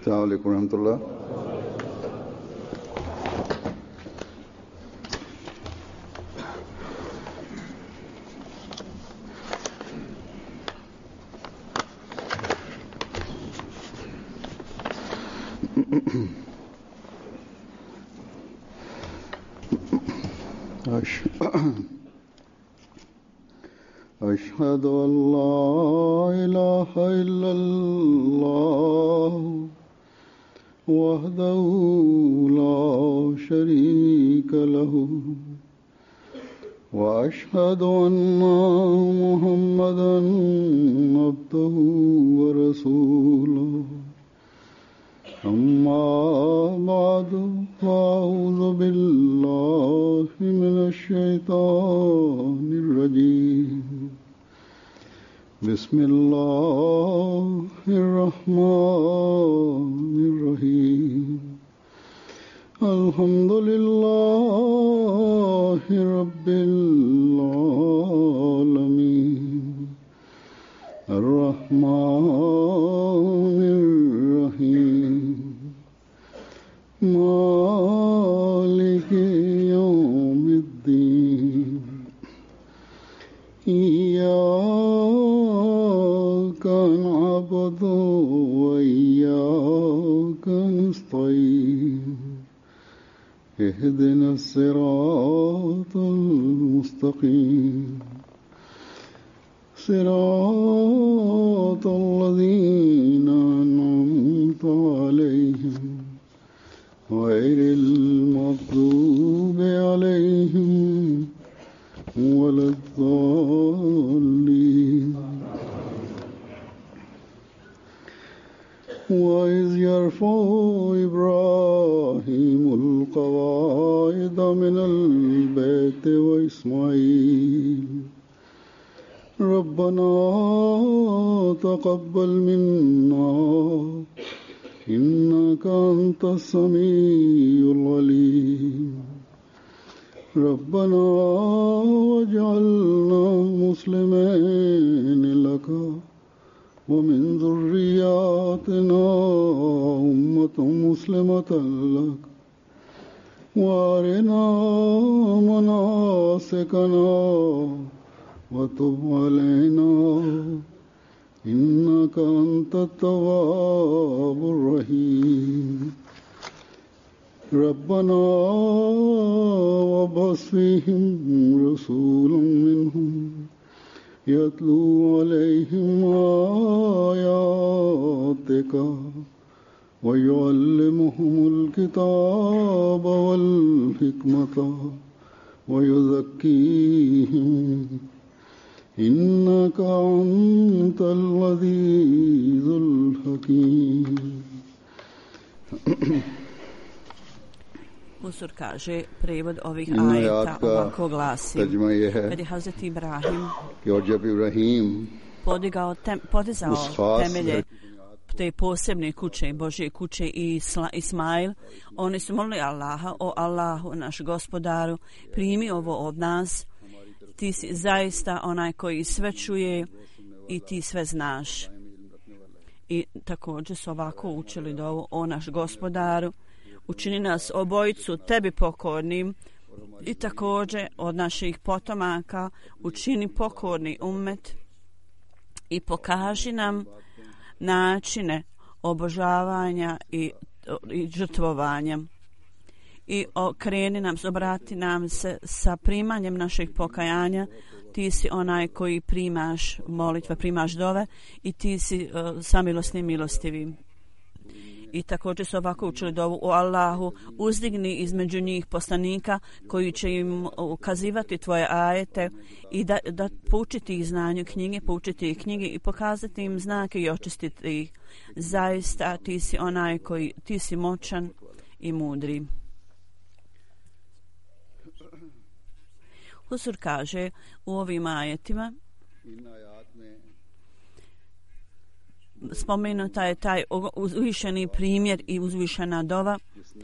अस्सलामु अलैकुम रहमतुल्लाह। أشهد أن لا إله إلا الله وحده لا شريك له وأشهد أن محمدا عبده ورسوله أما بعد فأعوذ بالله من الشيطان الرجيم بسم الله الرحمن الرحيم الحمد لله رب العالمين الرحمن الرحيم مالك يوم الدين إياك نعبد وإياك نستعين اهدنا الصراط المستقيم صراط الذين أنعمت عليهم غير المغضوب عليهم ولا الضالين وإذ يرفع إبراهيم القواعد من البيت وإسماعيل ربنا تقبل منا إنك أنت السميع العليم ربنا واجعلنا مسلمين لك ومن ذرياتنا أمة مسلمة لك وأرنا مناسكنا وتب علينا إنك أنت التواب الرحيم ربنا وابعث فيهم رسولا منهم يتلو عليهم آياتك ويعلمهم الكتاب والحكمة ويزكيهم إنك أنت العزيز الحكيم. Usur kaže, prevod ovih ajeta ovako glasi: kad je Hazreti Ibrahim podizao temelje te posebne kuće, Božje kuće i Ismail, oni su molili Allaha: o Allahu, naš gospodaru, primi ovo od nas, ti si zaista onaj koji sve čuje i ti sve znaš. I također su ovako učili dovu: o naš gospodaru, učini nas obojicu tebi pokornim i također od naših potomaka učini pokorni ummet i pokaži nam načine obožavanja i žrtvovanja i okreni nam, obrati nam se sa primanjem naših pokajanja. Ti si onaj koji primaš molitve, primaš dove i ti si samilosni milostivim. I također su ovako učili dovu: o Allahu, uzdigni između njih poslanika koji će im ukazivati tvoje ajete i da poučiti ih znanju knjige, poučiti ih knjige i pokazati im znake i očistiti ih. Zaista ti si onaj koji, ti si moćan i mudri. Husur kaže u ovim ajetima spomenuta je taj uzvišeni primjer i uzvišena dova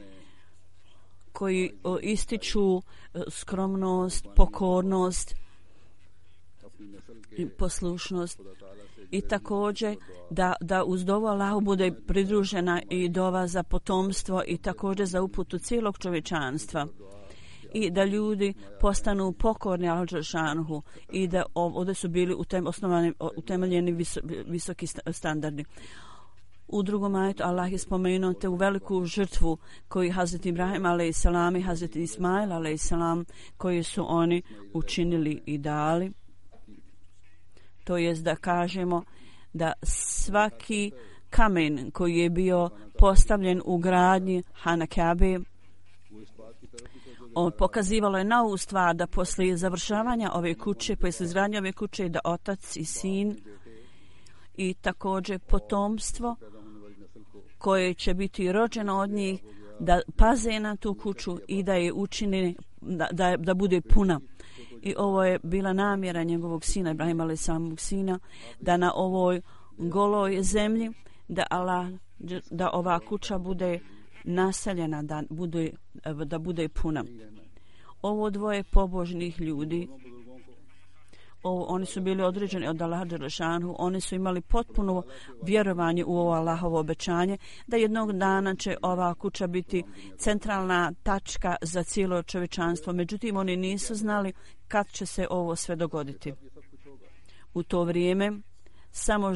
koji ističu skromnost, pokornost i poslušnost i također da uz dovu Allahu bude pridružena i dova za potomstvo i također za uputu cijelog čovječanstva i da ljudi postanu pokorni Allahu dželešanohu i da ovdje su bili utemeljeni visoki standardi. U drugom ajetu Allah je spomenuo te u veliku žrtvu koju Hazret Ibrahim a.s. i Hazret Ismail a.s. koji su oni učinili i dali. To jest da kažemo da svaki kamen koji je bio postavljen u gradnji Hana Kabe, pokazivalo je na ovu stvar da poslije završavanja ove kuće, poslije izgradnje ove kuće, da otac i sin i također potomstvo koje će biti rođeno od njih, da paze na tu kuću i da je učine, da bude puna. I ovo je bila namjera njegovog sina, Ibrahima a.s. sina, da na ovoj goloj zemlji, da ova kuća bude naseljena, da bude puna. Ovo dvoje pobožnih ljudi, oni su bili određeni od Allaha dželešanu, oni su imali potpuno vjerovanje u ovo Allahovo obećanje da jednog dana će ova kuća biti centralna tačka za cijelo čovječanstvo. Međutim, oni nisu znali kad će se ovo sve dogoditi. U to vrijeme samo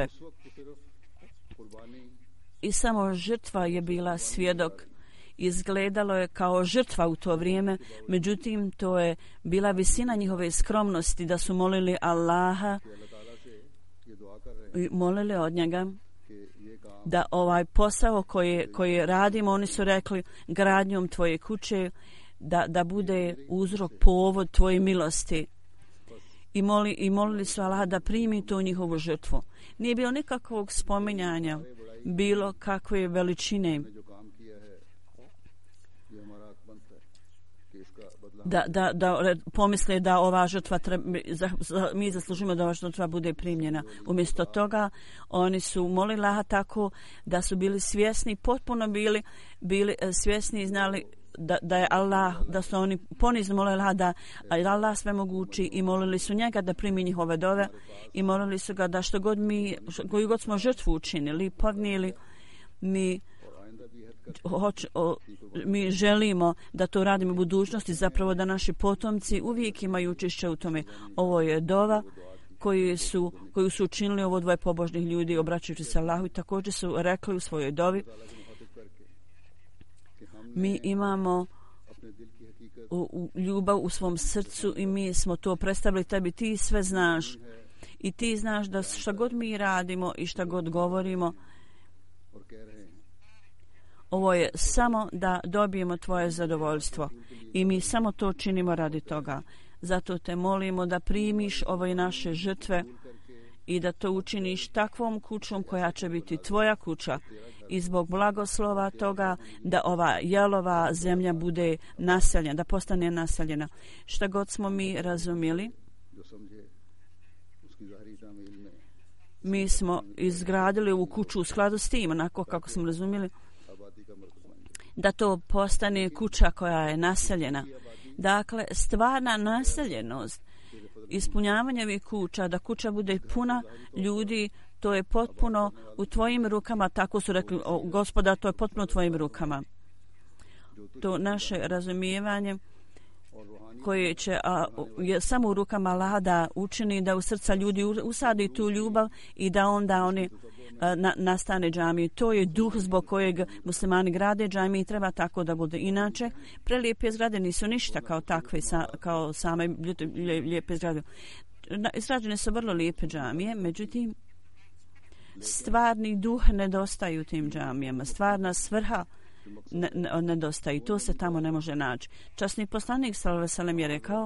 žrtva je bila svjedok. Izgledalo je kao žrtva u to vrijeme, međutim to je bila visina njihove skromnosti, da su molili Allaha i molili od njega da ovaj posao koji radimo, oni su rekli gradnjom tvoje kuće, da bude uzrok, povod tvoje milosti. I molili su Allaha da primi tu njihovu žrtvu. Nije bilo nikakvog spominjanja bilo kakve veličine, da pomisle da ova žrtva mi zaslužimo da ova žrtva bude primljena. Umjesto toga oni su molili Allaha tako da su bili svjesni, potpuno bili svjesni i znali da je Allah, da su oni ponizno molili Allaha da je Allah sve mogući i molili su njega da primi njihove dove i molili su ga da koju god smo žrtvu učinili, podnijeli, mi želimo da to radimo u budućnosti, zapravo da naši potomci uvijek imaju učešće u tome. Ovo je dova koju su učinili ovo dvoje pobožnih ljudi obraćajući se Allahu i također su rekli u svojoj dovi: mi imamo ljubav u svom srcu i mi smo to predstavili tebi, ti sve znaš i ti znaš da šta god mi radimo i šta god govorimo, ovo je samo da dobijemo tvoje zadovoljstvo i mi samo to činimo radi toga. Zato te molimo da primiš ove naše žrtve i da to učiniš takvom kućom koja će biti tvoja kuća i zbog blagoslova toga da ova jalova zemlja bude naseljena, da postane naseljena. Šta god smo mi razumjeli, mi smo izgradili ovu kuću u skladu s tim, onako kako smo razumjeli, da to postane kuća koja je naseljena. Dakle, stvarna naseljenost, ispunjavanje ovih kuća, da kuća bude puna ljudi, to je potpuno u tvojim rukama, tako su rekli, Gospoda, to je potpuno u tvojim rukama. To naše razumijevanje koje će je samo u rukama Allaha da učini da u srca ljudi usadi tu ljubav i da onda oni nastane džamije. To je duh zbog kojeg muslimani grade džamije i treba tako da bude. Inače, prelijepe zgrade nisu ništa kao takve, kao same lijepe zgrade. Izrađene su vrlo lijepe džamije, međutim, stvarni duh nedostaje u tim džamijama. Stvarna svrha nedostaje i to se tamo ne može naći. Časni poslanik sallallahu alejhi ve sellem je rekao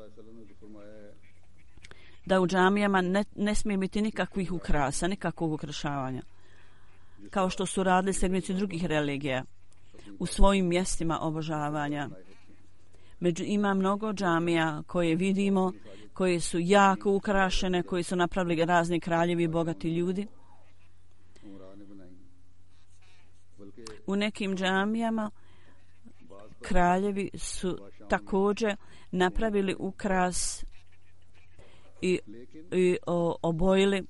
da u džamijama ne smije biti nikakvih ukrasa, nikakvog ukrašavanja, kao što su radili sljedbenici drugih religija u svojim mjestima obožavanja. Ima mnogo džamija koje vidimo, koje su jako ukrašene, koji su napravili razni kraljevi i bogati ljudi. U nekim džamijama kraljevi su također napravili ukras i obojili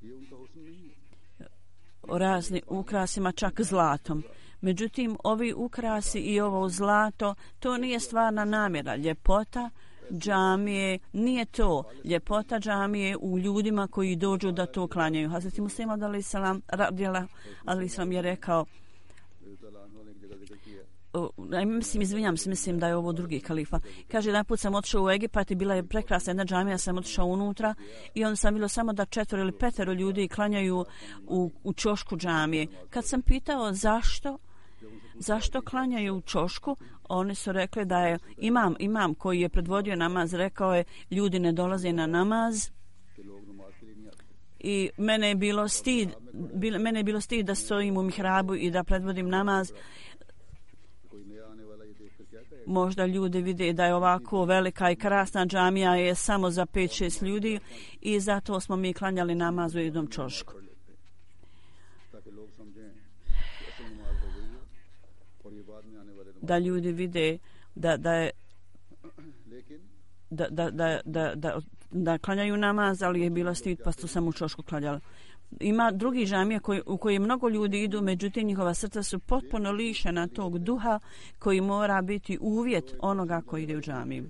raznim ukrasima, čak zlatom. Međutim, ovi ukrasi i ovo zlato, to nije stvarna namjera. Ljepota džamije nije to. Ljepota džamije u ljudima koji dođu da to klanjaju. Hazreti Muslima alisalam je rekao, mislim da je ovo drugi kalifa. Kaže, jedan put sam otišao u Egipat i bila je prekrasna jedna džamija, sam otišao unutra i on sam vidio samo da 4 ili 5 ljudi klanjaju u ćošku džamije. Kad sam pitao zašto klanjaju u ćošku, oni su rekli da je imam koji je predvodio namaz, rekao je, ljudi ne dolaze na namaz i mene je bilo stid da stojim u mihrabu i da predvodim namaz. Možda ljudi vide da je ovako velika i krasna džamija je samo za 5-6 ljudi i zato smo mi klanjali namaz u jednom ćošku. Da ljudi vide da klanjaju namaz, ali je bila stid pa su samo u ćošku klanjali. Ima drugi džamije u koje mnogo ljudi idu, međutim njihova srca su potpuno lišena tog duha koji mora biti uvjet onoga koji ide u džamiju.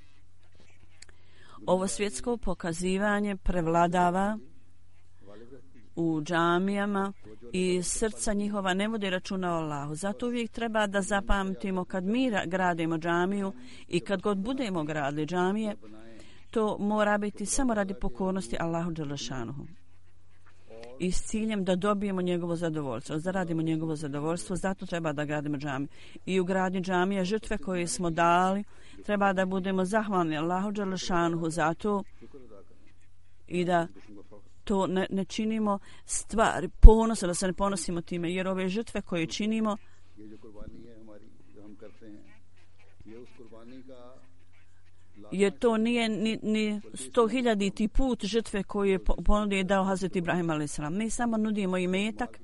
Ovo svjetsko pokazivanje prevladava u džamijama i srca njihova ne vode računa o Allahu. Zato uvijek treba da zapamtimo kad mi gradimo džamiju i kad god budemo gradili džamije, to mora biti samo radi pokornosti Allahu dželešanuhu i s ciljem da dobijemo njegovo zadovoljstvo, zaradimo njegovo zadovoljstvo, zato treba da gradimo džamiju. I u gradnji džamije žrtve koje smo dali, treba da budemo zahvalni Allahu dželešanuhu za to i da to ne činimo stvari ponosa, da se ne ponosimo time, jer ove žrtve koje činimo jer to nije ni 100.000 put žrtve koje je ponudio i dao Hazret Ibrahim a.s. Mi samo nudimo imetak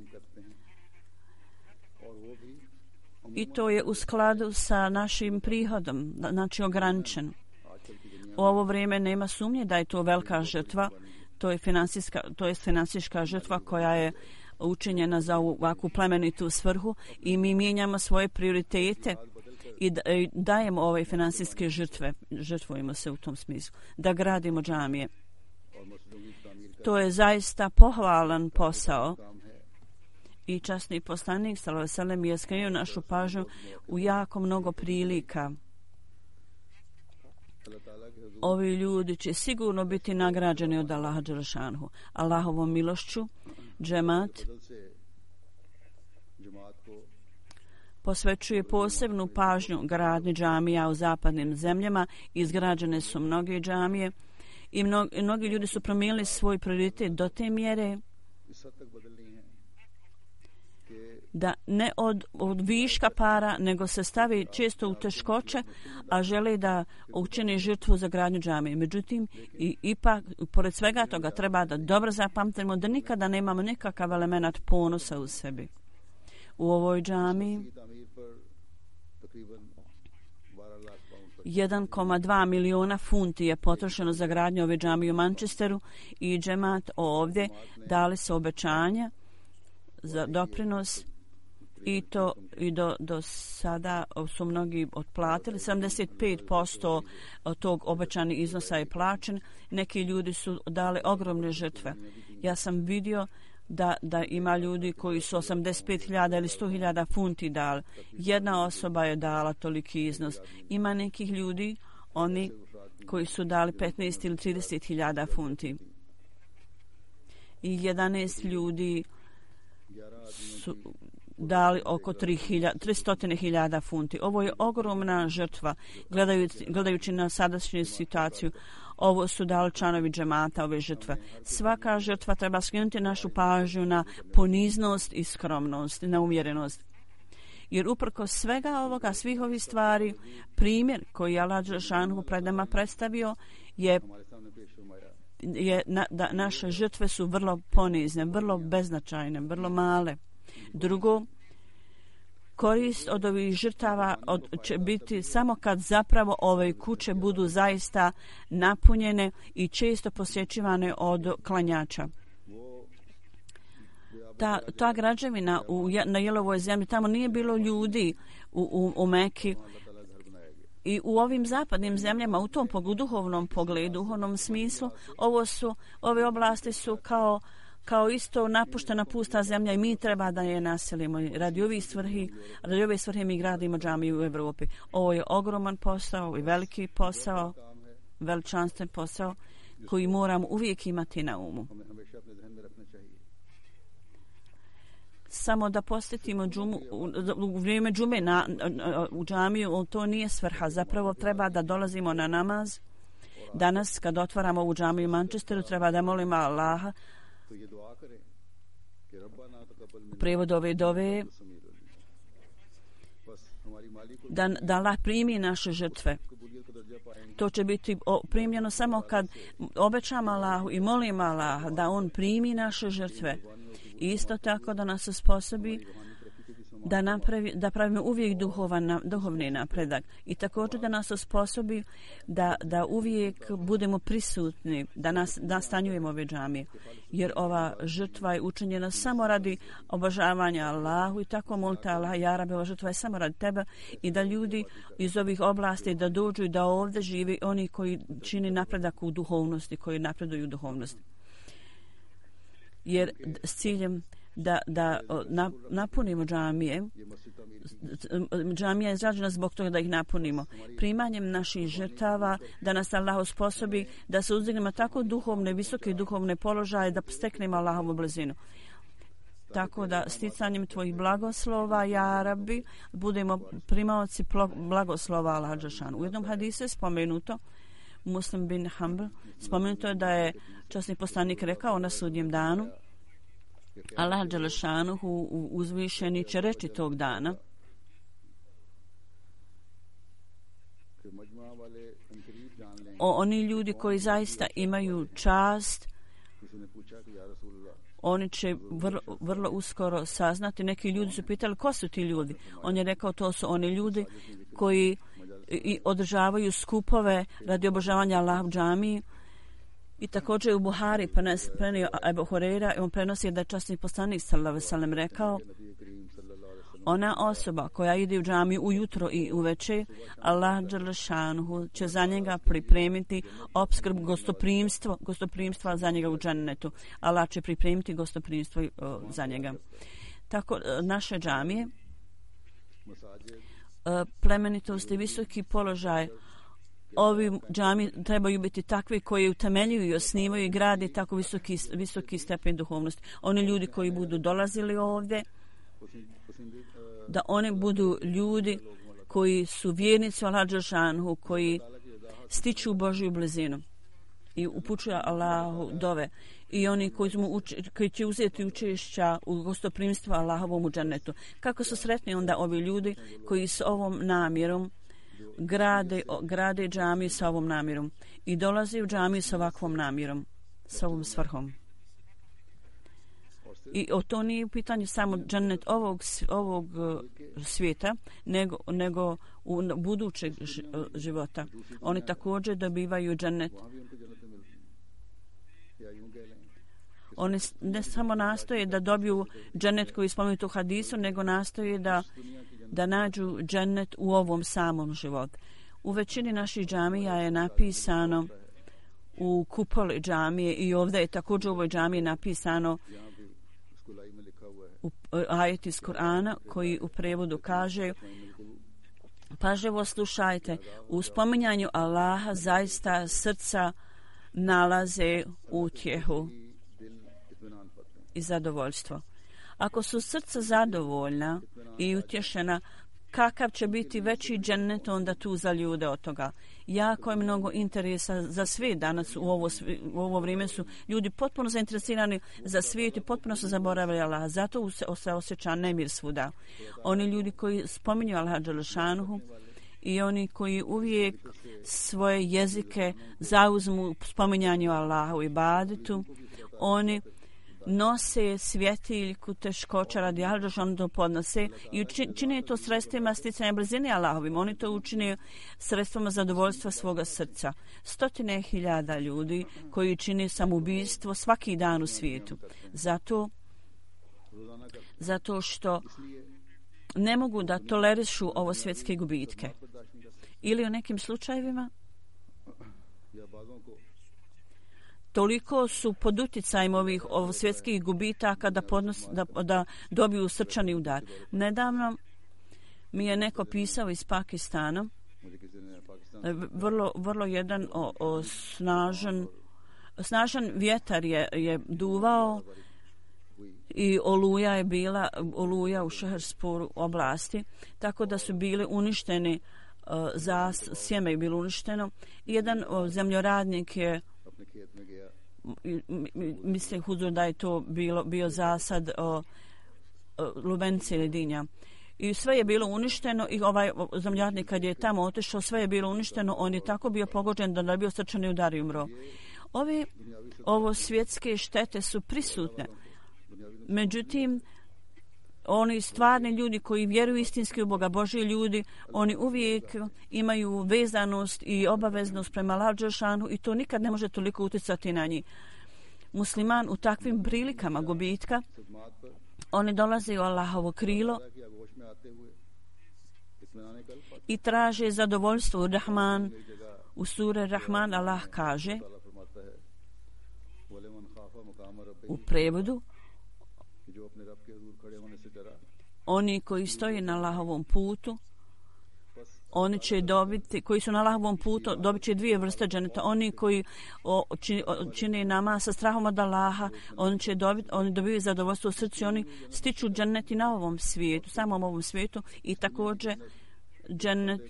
i to je u skladu sa našim prihodom, znači ograničen. U ovo vrijeme nema sumnje da je to velika žrtva, to je financijska žrtva koja je učinjena za ovakvu plemenitu svrhu i mi mijenjamo svoje prioritete i dajemo ove financijske žrtvujemo se u tom smislu, da gradimo džamije. To je zaista pohvalan posao i časni poslanik sallallahu alejhi ve sellem je skrenuo našu pažnju u jako mnogo prilika. Ovi ljudi će sigurno biti nagrađeni od Allaha dželešanuhu. Allahovom milošću džemat posvećuje posebnu pažnju gradnji džamija u zapadnim zemljama. Izgrađene su mnoge džamije i mnogi ljudi su promijenili svoj prioritet do te mjere da ne od viška para, nego se stavi često u teškoće, a žele da učini žrtvu za gradnju džamije. Međutim, ipak, pored svega toga, treba da dobro zapamtimo da nikada nemamo nikakav element ponosa u sebi. U ovoj džamiji 1,2 miliona funti je potrošeno za gradnju ove džamije u Manchesteru i džemat ovdje dali su obećanja za doprinos i do sada su mnogi otplatili. 75% od tog obećanih iznosa je plaćen. Neki ljudi su dali ogromne žrtve. Ja sam vidio da ima ljudi koji su 85.000 ili 100.000 funti dali. Jedna osoba je dala toliki iznos. Ima nekih ljudi, oni koji su dali 15 ili 30.000 funti. I 11 ljudi su dali oko 300.000 funti. Ovo je ogromna žrtva. Gledajući na sadašnju situaciju, ovo su dali članovi džemata, ove žrtve. Svaka žrtva treba skrenuti našu pažnju na poniznost i skromnost, na umjerenost. Jer uprkos svega ovoga, svih ovih stvari, primjer koji Allah dželešanuhu pred nama predstavio je da naše žrtve su vrlo ponizne, vrlo beznačajne, vrlo male. Drugo, korist od ovih žrtava će biti samo kad zapravo ove kuće budu zaista napunjene i često posjećivane od klanjača. Ta građevina na Jelovoj zemlji, tamo nije bilo ljudi u Meki. I u ovim zapadnim zemljama, u tom duhovnom pogledu, duhovnom smislu, ove oblasti su kao isto napuštena pusta zemlja i mi treba da je naselimo. Radi ove svrhe mi gradimo džamiju u Evropi. Ovo je ogroman posao i veliki posao, veličanstven posao koji moramo uvijek imati na umu. Samo da posjetimo u vrijeme džume u džamiju, to nije svrha. Zapravo treba da dolazimo na namaz. Danas kad otvaramo ovu džamiju u Manchesteru treba da molimo Allaha. Prevod ove dove da Allah primi naše žrtve. To će biti primljeno samo kad obećamo Allahu i molimo Allaha da On primi naše žrtve. I isto tako da nas osposobi da pravimo uvijek duhovni napredak i također da nas osposobi da uvijek budemo prisutni, da nastanjujemo ove džamije. Jer ova žrtva je učinjena samo radi obožavanja Allahu i tako molite Allaha, ja Rabbi, ova žrtva je samo radi tebe i da ljudi iz ovih oblasti da dođu i da ovdje živi oni koji čini napredak u duhovnosti, koji napreduju u duhovnosti. Jer s ciljem da napunimo džamije. Džamija je izrađena zbog toga da ih napunimo. Primanjem naših žrtava da nas Allah osposobi da se uzdignemo tako visoke duhovne položaje da steknemo Allahovu blizinu. Tako da sticanjem tvojih blagoslova, ja Rabbi, budemo primaoci blagoslova Allaha dželešanu. U jednom hadisu je spomenuto, Muslim bin Hanbal, spomenuto je da je časni poslanik rekao na sudnjem danu, Allah dželešanuhu uzvišeni će reći tog dana: oni ljudi koji zaista imaju čast, oni će vrlo uskoro saznati. Neki ljudi su pitali ko su ti ljudi. On je rekao to su oni ljudi koji održavaju skupove radi obožavanja Allaha u džamiji. I također u Buhari prenio Ebu Hureyra i on prenosi da je časni poslanik sallallahu alejhi ve sellem rekao: ona osoba koja ide u džamiju ujutro i uveče, Allah dželešanuhu će za njega pripremiti opskrbu gostoprimstva za njega u džennetu. Allah će pripremiti gostoprimstvo za njega. Tako naše džamije, plemenitost i visoki položaj, ovi džami trebaju biti takvi koji utemeljuju i osnivaju i grade tako visoki stepen duhovnosti. Oni ljudi koji budu dolazili ovdje, da oni budu ljudi koji su vjernici Allaha dželešanuhu, koji stiču Božju blizinu i upućuju Allahu dove, i oni koji će uzeti učešća u gostoprimstvu Allahovom u džennetu. Kako su sretni onda ovi ljudi koji s ovom namjerom grade džamiju sa ovom namjerom i dolaze u džamiju sa ovakvom namjerom, sa ovom svrhom. I to nije u pitanju samo džennet ovog svijeta, nego u budućeg života. Oni također dobivaju džennet. Oni ne samo nastoje da dobiju džennet koji je spomenut u hadisu, nego nastoje da nađu džennet u ovom samom životu. U većini naših džamija je napisano u kupoli džamije i ovdje je također u ovoj džamiji napisano ajet iz Kur'ana koji u prevodu kaže: pažljivo slušajte, u spominjanju Allaha zaista srca nalaze utjehu i zadovoljstvo. Ako su srca zadovoljna i utješena, kakav će biti veći džennet onda tu za ljude od toga. Jako je mnogo interesa za svijet danas u ovo vrijeme su ljudi potpuno zainteresirani za svijet i potpuno su zaboravili Allaha. Zato se osjeća nemir svuda. Oni ljudi koji spominju Allaha dželešanuhu i oni koji uvijek svoje jezike zauzmu spominjanju Allaha u ibadetu, oni nose svjetiljku teškoća radi Allaha, oni to podnose i čine to sredstvima sticanja brzine Allahovim. Oni to učine sredstvima zadovoljstva svoga srca. 100.000 ljudi koji čine samoubistvo svaki dan u svijetu. Zato što ne mogu da tolerišu ovo svjetske gubitke. Ili u nekim slučajevima toliko su pod uticajem ovih svjetskih gubitaka da dobiju srčani udar. Nedavno mi je neko pisao iz Pakistana, vrlo jedan snažan vjetar je duvao i oluja u Šeherspuru oblasti, tako da su bile uništeni, sjeme je bilo uništeno. Jedan zemljoradnik je, mislim Huzur da je to bio zasad lubenice ili dinja. I sve je bilo uništeno i ovaj zemljoradnik kad je tamo otišao, sve je bilo uništeno, on je tako bio pogođen da je bio srčani udar i umro. Ovo svjetske štete su prisutne. Međutim, oni stvarni ljudi koji vjeruju istinski u Boga, Božji ljudi, oni uvijek imaju vezanost i obaveznost prema Allahu dželešanu i to nikad ne može toliko utjecati na njih. Musliman u takvim prilikama gubitka, oni dolaze u Allahovo krilo i traže zadovoljstvo. Rahman, u sure Rahman Allah kaže u prevodu: oni koji stoje na Allahovom putu, oni će dobiti, koji su na Allahovom putu, dobit će dvije vrste dženeta. Oni koji čine namaz sa strahom od Allaha, oni dobiju zadovoljstvo u srcu, oni stiču dženeti na ovom svijetu, samom ovom svijetu, i također dženet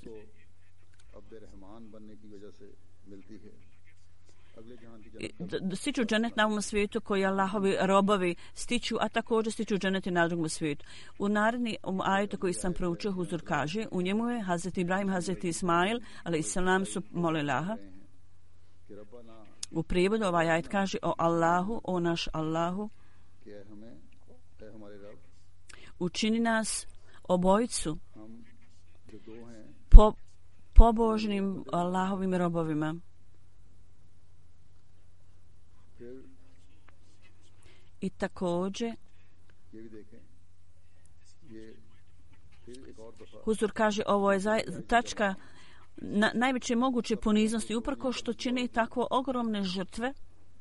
stiču dženet na ovom svijetu koji Allahovi robovi stiču, a također stiču dženeti na drugom svijetu. U naredni ajetu koji sam proučio, Huzur kaže, u njemu je Hazreti Ibrahim, Hazreti Ismail, ali Islam su molili Allaha. U prijevodu ovaj ajet kaže: o Allahu, o naš Allahu, učini nas obojicu pobožnim Allahovim robovima. I također Huzur kaže, ovo je tačka najveće moguće poniznosti, uprkos što čini takvo ogromne žrtve,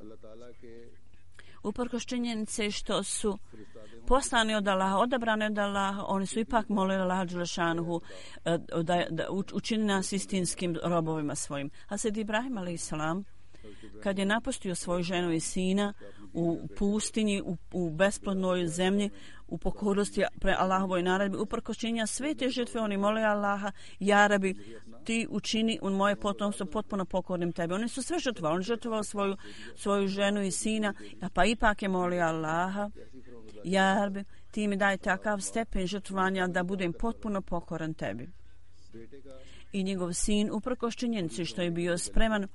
uprkos činjenice što su poslani od Allaha, odabrani od Allaha, oni su ipak molili Allaha dželešanuhu da učini nas istinskim robovima svojim. Hazreti Ibrahim a.s. kad je napustio svoju ženu i sina u pustinji, u besplodnoj zemlji, u pokornosti pre Allahovoj naredbi, uprkos činjenja sve te žrtve, oni mole Allaha: ja Rabi, ti učini u moje potomstvo potpuno pokornim tebi. Oni su sve žrtvovali, on žrtvovao svoju ženu i sina, pa ipak je molio Allaha: ja Rabi, ti mi daj takav stepen žrtvovanja da budem potpuno pokoran tebi. I njegov sin, uprkos činjenici što je bio spreman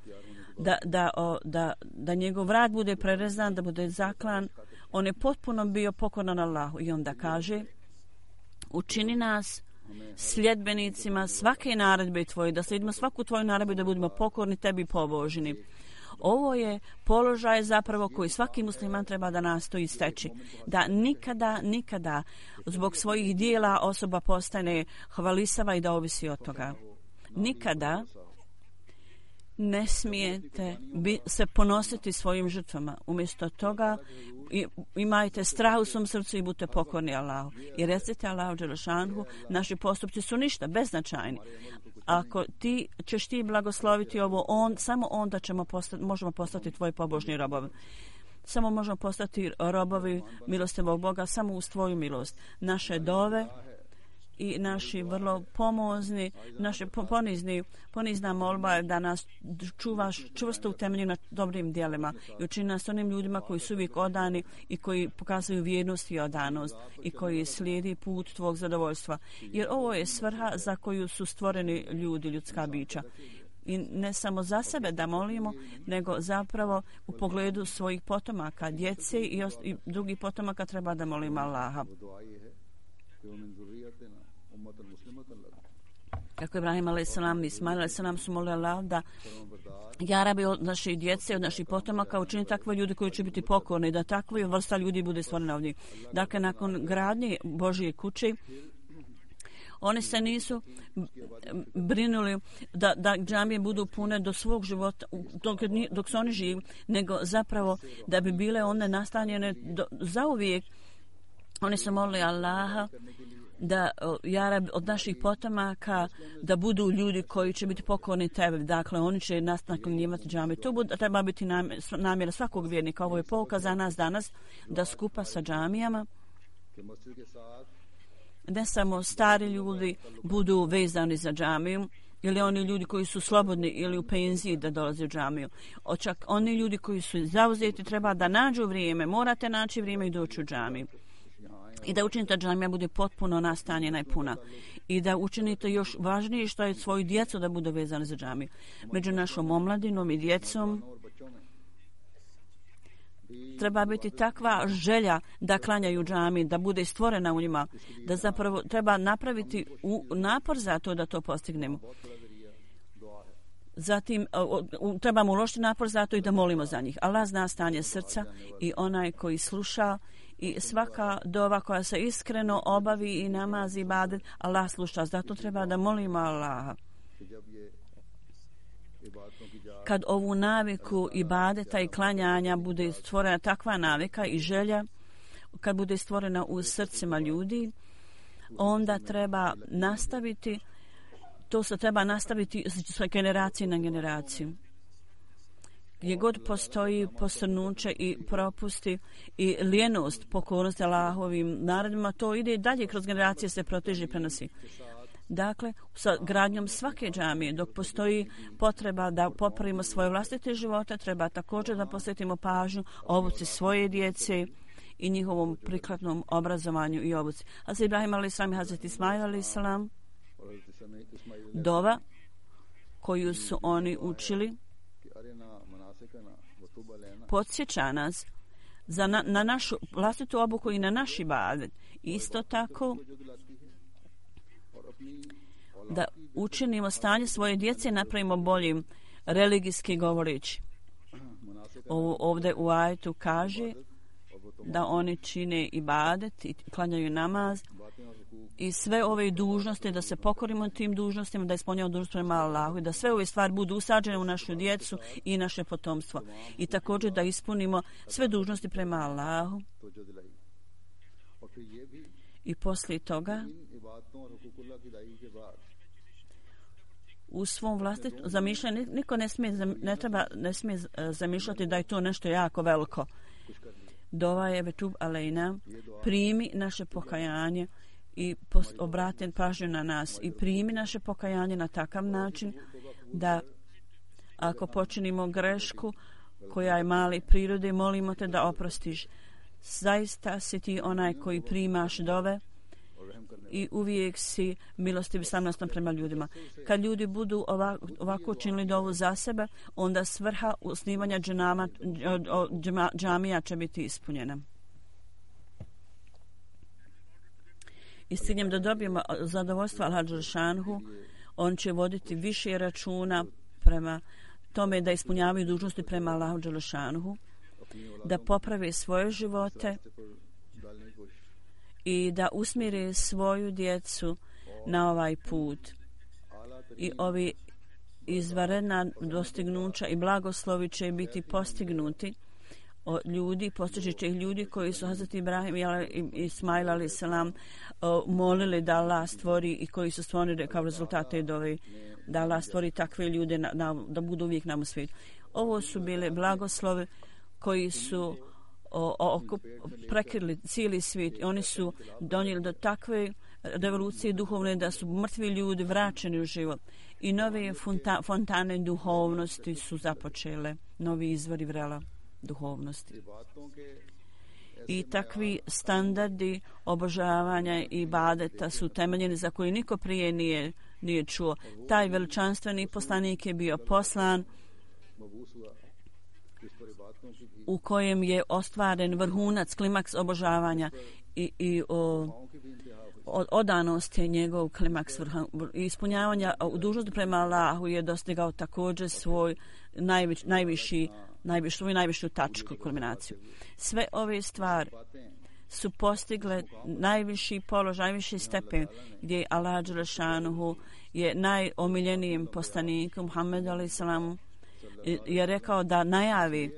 da njegov vrat bude prerezan, da bude zaklan, on je potpuno bio pokoran Allahu. I onda kaže: učini nas sljedbenicima svake naredbe tvoje, da slijedimo svaku tvoju naredbu, da budemo pokorni tebi i pobožni. Ovo je položaj zapravo koji svaki musliman treba da nastoji steći. Da nikada zbog svojih dijela osoba postane hvalisava i da ovisi od toga. Nikada ne smijete se ponositi svojim žrtvama. Umjesto toga imajte strah u svom srcu i budite pokorni Allahu. I recite Allahu dželešanhu: naši postupci su ništa, beznačajni. Ako ćeš ti blagosloviti ovo, samo onda možemo postati tvoji pobožni robovi. Samo možemo postati robovi milostivog Boga, samo uz tvoju milost. Naše dove i naši vrlo pomozni, naše ponizna molba je da nas čuvaš čvrsto utemelji na dobrim djelima i učini nas onim ljudima koji su uvijek odani i koji pokazuju vjernost i odanost i koji slijedi put tvog zadovoljstva. Jer ovo je svrha za koju su stvoreni ljudi, ljudska bića. i ne samo za sebe da molimo, nego zapravo u pogledu svojih potomaka, djece i drugih potomaka treba da molimo Allaha. Kako Ibrahim a.s. i Ismail a.s. su molili Allah da ja rabi od naših djece, od naših potomaka učini takve ljudi koji će biti pokorni, da takva vrsta ljudi bude stvorena ovdje. Dakle, nakon gradnje Božje kuće, oni se nisu brinuli da džamije budu pune do svog života, dok su oni živi, nego zapravo da bi bile one nastanjene zauvijek. Oni su molili Allaha da od naših potomaka da budu ljudi koji će biti pokorni tebi. Dakle, oni će nastanjivati džamije. To treba biti namjera svakog vjernika. Ovo je pouka za nas danas da skupa sa džamijama ne samo stari ljudi budu vezani za džamiju ili oni ljudi koji su slobodni ili u penziji da dolaze u džamiju. Čak oni ljudi koji su zauzeti treba da nađu vrijeme, morate naći vrijeme i doći u džamiju. I da učinite džamija bude potpuno nastanjena i puna. I da učinite još važnije što je svoju djecu da budu vezane za džamiju. Među našom omladinom i djecom treba biti takva želja da klanjaju džamiji, da bude stvorena u njima, da zapravo treba napraviti napor za to da to postignemo. Zatim trebamo uložiti napor za to i da molimo za njih. Allah zna stanje srca i onaj koji sluša i svaka dova koja se iskreno obavi i namaz i ibadet, Allah sluša. Zato treba da molimo Allaha. Kad ovu naviku ibadeta i klanjanja bude stvorena takva navika i želja, kad bude stvorena u srcima ljudi, onda treba nastaviti, to se treba nastaviti sa generacije na generaciju. Gdje god postoji posrnuće i propusti i lijenost, pokornost Allahovim naredbama, to ide dalje kroz generacije, se proteže i prenosi. Dakle, sa gradnjom svake džamije, dok postoji potreba da popravimo svoje vlastite živote, treba također da posvetimo pažnju obuci svoje djece i njihovom prikladnom obrazovanju i obuci. Hazret Ibrahim a.s. i Hazret Ismail a.s. dova koju su oni učili podsjeća nas na našu vlastitu obuku i na naš ibadet. Isto tako da učinimo stanje svoje djece, napravimo boljim religijski govoreći. Ovdje u ajetu kaže da oni čine ibadet i klanjaju namaz i sve ove dužnosti, da se pokorimo tim dužnostima, da ispunjamo dužnost prema Allahu i da sve ove stvari budu usađene u našu djecu i naše potomstvo. I također da ispunimo sve dužnosti prema Allahu. I poslije toga u svom vlastitom zamišljanju niko ne smije zamišljati da je to nešto jako veliko. Dova je betub alejna, primi naše pokajanje i obrati pažnju na nas i primi naše pokajanje na takav način da ako počinimo grešku koja je mali prirode, molimo te da oprostiš. Zaista si ti onaj koji primaš dove i uvijek si milostiv samnostan prema ljudima. Kad ljudi budu ovako učinili dovu za sebe, onda svrha osnivanja džamija će biti ispunjena. I s ciljem da dobijemo zadovoljstvo Allah dželešanohu, on će voditi više računa prema tome da ispunjavaju dužnosti prema Allahu dželešanohu, da poprave svoje živote i da usmjere svoju djecu na ovaj put. I ovi izvanredna dostignuća i blagoslovi će biti postignuti od ljudi, postići će ih ljudi koji su Hazreti Ibrahim i Ismail a.s. molili da Allah stvori i koji su stvorili kao rezultate dove, da Allah stvori takve ljude da budu uvijek nam u svijetu. Ovo su bile blagoslovi koji su prekrili cijeli svijet. Oni su donijeli do takve revolucije duhovne da su mrtvi ljudi vraćeni u život. I nove fontane duhovnosti su započele, novi izvori vrela duhovnosti. I takvi standardi obožavanja i ibadeta su temeljeni za koji niko prije nije nije čuo. Taj veličanstveni poslanik je bio poslan u kojem je ostvaren vrhunac, klimaks obožavanja i odanost je njegov klimaks ispunjavanja u dužnosti prema Allahu je dostigao također svoju najvišu tačku, kulminaciju. Sve ove stvari su postigle najviši položaj, najviši stepen gdje Allah dželešanuhu je najomiljenijim poslanikom Muhammedu a.s. je rekao da najavi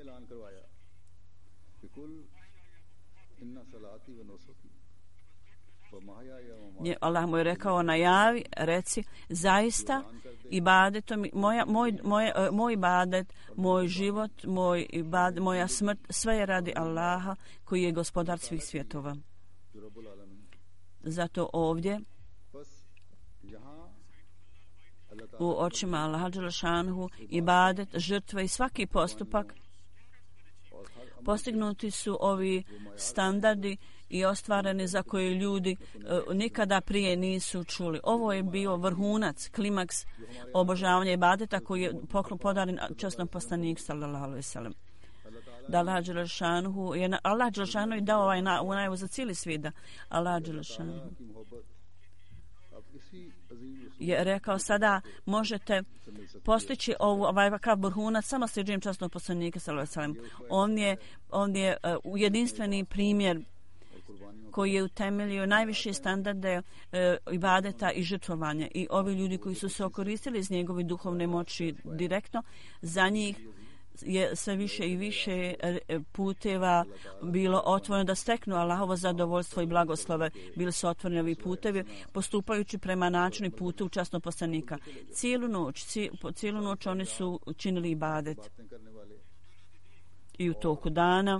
Allah mu je rekao najavi, reci zaista ibadetom, moj ibadet, moj život, moja smrt, sve je radi Allaha koji je gospodar svih svjetova. Zato ovdje u očima Allaha dželešanuhu ibadet, žrtve i svaki postupak postignuti su ovi standardi i ostvareni za koje ljudi nikada prije nisu čuli. Ovo je bio vrhunac, klimaks obožavanja ibadeta koji je podaren časnom poslaniku sallallahu alejhi ve sellem. Da Allah dželešanuhu je dao ovaj najavu za cijeli svijet. Allah dželešanuhu je rekao sada možete postići ovaj vrhunac samo sljeđenjem časnog poslanika sallallahu alejhi ve sellem. On je jedinstveni primjer koji je utemeljio najviše standarde ibadeta i žrtvovanja. I ovi ljudi koji su se okoristili iz njegove duhovne moći direktno, za njih je sve više i više puteva bilo otvoreno da steknu Allahovo zadovoljstvo i blagoslove. Bili su otvoreni ovi putevi postupajući prema načinu i putu časnog poslanika. Cijelu noć oni su činili ibadet. I u toku dana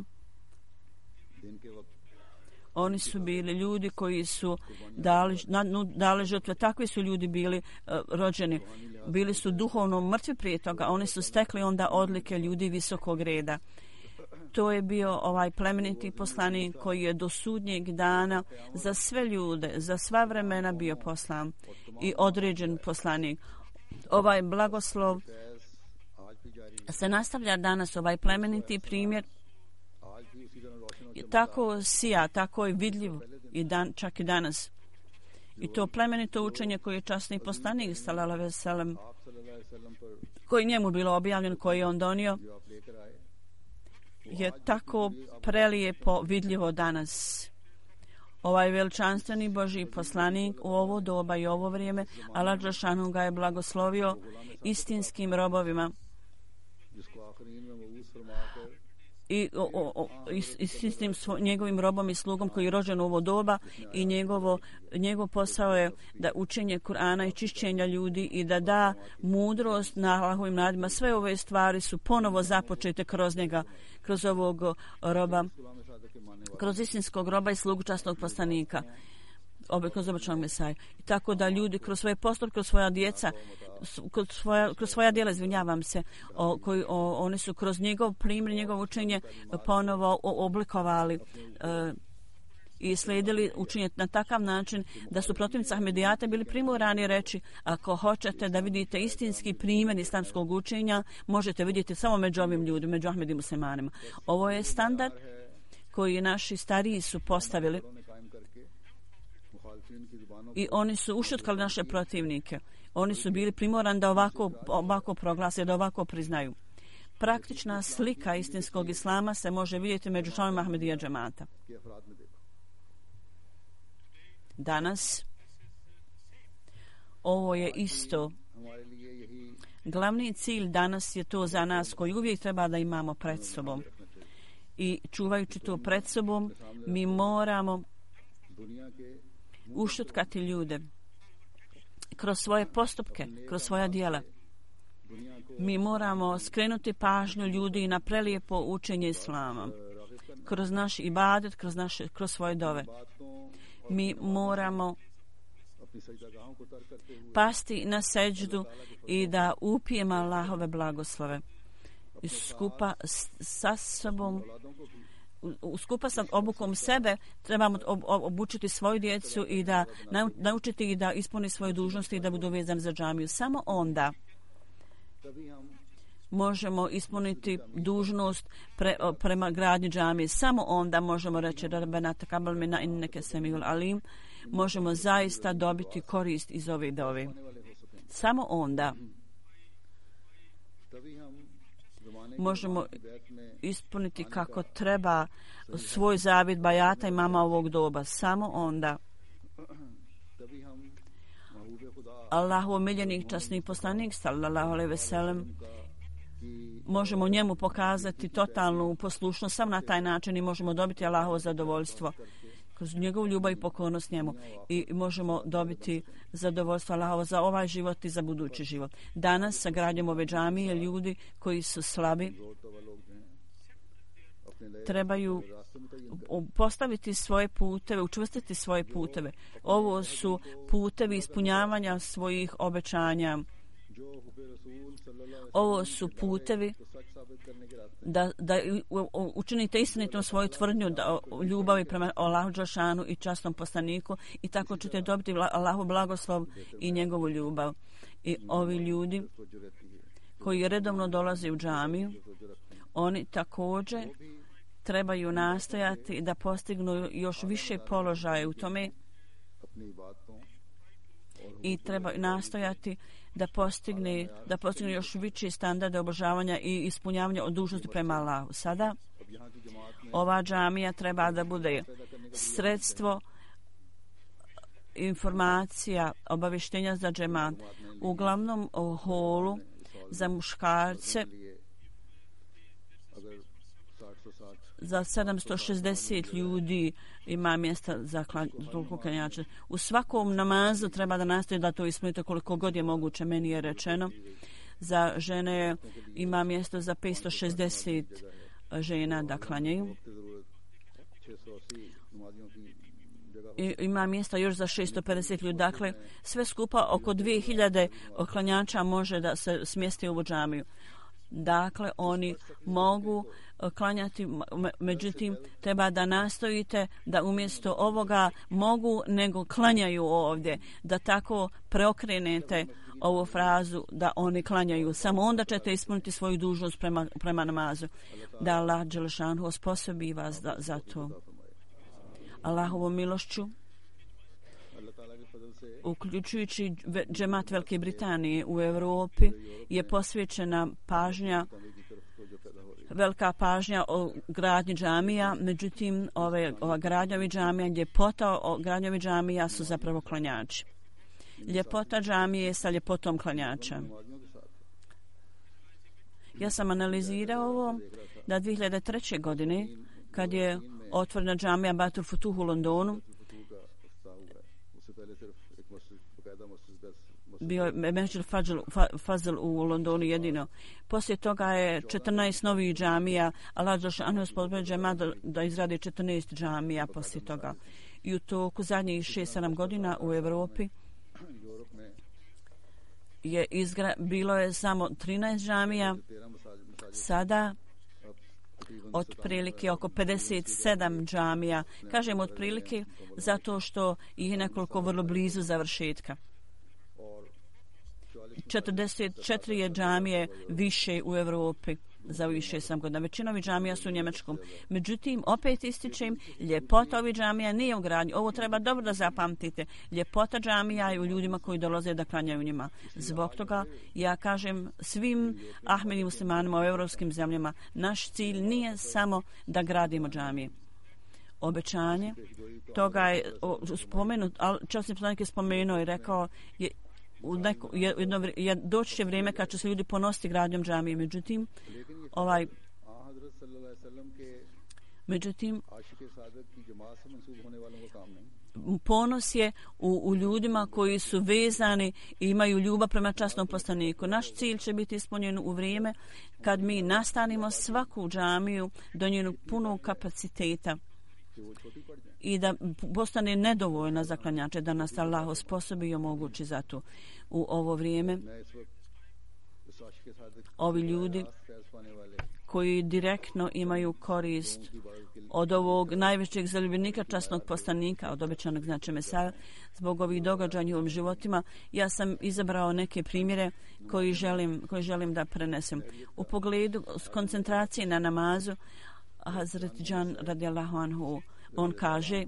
oni su bili ljudi koji su dali žrtve. Takvi su ljudi bili rođeni. Bili su duhovno mrtvi prije toga. Oni su stekli onda odlike ljudi visokog reda. To je bio ovaj plemeniti poslanik koji je do sudnjeg dana za sve ljude, za sva vremena bio poslan i određen poslanik. Ovaj blagoslov se nastavlja danas, ovaj plemeniti primjer tako sija, tako je vidljiv čak i danas. I to plemenito učenje koje je časni poslanik sallallahu alejhi ve sellem, koji njemu bilo objavljeno, koji je on donio, je tako prelijepo vidljivo danas. Ovaj veličanstveni Božji poslanik u ovo doba i ovo vrijeme, Allah dželešanu ga je blagoslovio istinskim robovima i s tim njegovim robom i slugom koji je rođen u ovo doba i njegov posao je da učenje Kur'ana i čišćenja ljudi i da da mudrost na Allahovim nadima. Sve ove stvari su ponovo započete kroz njega, kroz ovog roba, kroz istinskog roba i slugu časnog poslanika, kroz običnog Mesaju. I tako da ljudi kroz svoje postupke, kroz svoja djeca, kroz svoja djela, izvinjavam se, oni su kroz njegov primjer, njegov učenje ponovo oblikovali i slijedili učenje na takav način da su protivnici Ahmedijata bili primorani reći ako hoćete da vidite istinski primjer islamskog učenja, možete vidjeti samo među ovim ljudima, među Ahmedi muslimanima. Ovo je standard koji naši stariji su postavili i oni su ušutkali naše protivnike. Oni su bili primorani da ovako proglase, da ovako priznaju. Praktična slika istinskog islama se može vidjeti među članovima Ahmedija džemata. Danas ovo je isto. Glavni cilj danas je to za nas koji uvijek treba da imamo pred sobom. I čuvajući to pred sobom, mi moramo ušutkati ljude kroz svoje postupke, kroz svoja djela. Mi moramo skrenuti pažnju ljudi na prelijepo učenje islama. Kroz naš ibadet, kroz svoje dove. Mi moramo pasti na seđdu i da upijemo Allahove blagoslove. I skupa sa sobom skupa sa obukom sebe trebamo obučiti svoju djecu i da naučiti i da ispuni svoje dužnosti i da budu vezani za džamiju. Samo onda možemo ispuniti dužnost prema gradnji džamije. Samo onda možemo reći Rabbena taqabbal minna innaka samiul alim. Možemo zaista dobiti korist iz ove dove. Samo onda možemo ispuniti kako treba svoj zavjet bajata i mama ovog doba. Samo onda Allahov miljenik časni poslanik sallallahu alejhi ve sellem možemo njemu pokazati totalnu poslušnost. Samo na taj način i možemo dobiti Allahovo zadovoljstvo kroz njegovu ljubav i pokornost njemu i možemo dobiti zadovoljstvo Allahovo za ovaj život i za budući život. Danas sa gradnjom ove džamije ljudi koji su slabi trebaju postaviti svoje puteve, učvrstiti svoje puteve. Ovo su putevi ispunjavanja svojih obećanja. Ovo su putevi da učinite istinitom svoju tvrdnju da ljubavi prema Allahu dželešanu i časnom poslaniku i tako ćete dobiti Allahov blagoslov i njegovu ljubav. I ovi ljudi koji redovno dolaze u džamiju, oni također trebaju nastojati da postignu još više položaje u tome i treba nastojati da postigne još više standarde obožavanja i ispunjavanja od dužnosti prema Allahu. Sada ova džamija treba da bude sredstvo informacija, obavještenja za džemat. U glavnom holu za muškarce za 760 ljudi ima mjesta za klanjače. U svakom namazu treba da nastoji da to ispunite koliko god je moguće. Meni je rečeno za žene ima mjesto za 560 žena da klanjaju. I ima mjesta još za 650 ljudi. Dakle, sve skupa oko 2000 klanjača može da se smjesti u džamiju. Dakle, oni mogu klanjati, međutim, treba da nastojite da umjesto ovoga mogu nego klanjaju ovdje, da tako preokrenete ovu frazu da oni klanjaju. Samo onda ćete ispuniti svoju dužnost prema namazu. Da Allah dželešanu osposobi vas za to. Allahovom milošću, uključujući džemat Velike Britanije u Europi, je posvećena velika pažnja o gradnji džamija, međutim ova gradnja ovih džamija, ljepota gradnja ovih džamija su zapravo klanjači. Ljepota džamije sa ljepotom klanjača. Ja sam analizirao ovo da 2003. godine kad je otvorena džamija Batul Futuh u Londonu, bio je Mesdžid Fazl u Londonu jedino. Poslije toga je 14 novih džamija. Allah dželešanu osposobio džemat da izradi 14 džamija poslije toga. I u toku zadnjih 6-7 godina u Europi bilo je samo 13 džamija. Sada otprilike oko 57 džamija. Kažem otprilike zato što ih je nekoliko vrlo blizu završetka. 44 je džamije više u Europi za ovih 6 godina. Većina ovih džamija su u Njemačkom. Međutim, opet ističem, ljepota ovih džamija nije u gradnji. Ovo treba dobro da zapamtite. Ljepota džamija je u ljudima koji dolaze da klanjaju njima. Zbog toga ja kažem svim Ahmedi muslimanima u europskim zemljama, naš cilj nije samo da gradimo džamije. Obećanje toga je spomenut, časni poslanik je spomenuo i rekao doći će vrijeme kad će se ljudi ponositi gradnjom džamije. Međutim, ponos je u ljudima koji su vezani i imaju ljubav prema časnom poslaniku. Naš cilj će biti ispunjen u vrijeme kad mi nastanimo svaku džamiju do njenog punog kapaciteta i da postane nedovoljna za klanjače, da nas Allah osposobi i omogući za to. U ovo vrijeme ovi ljudi koji direktno imaju korist od ovog najvećeg zaljubljenika, časnog poslanika, od obećanog znači Mesaja, zbog ovih događaja u njihovim životima, ja sam izabrao neke primjere koji želim da prenesem. U pogledu koncentracije na namazu, Hazret Džan radijallahu anhu, on kaže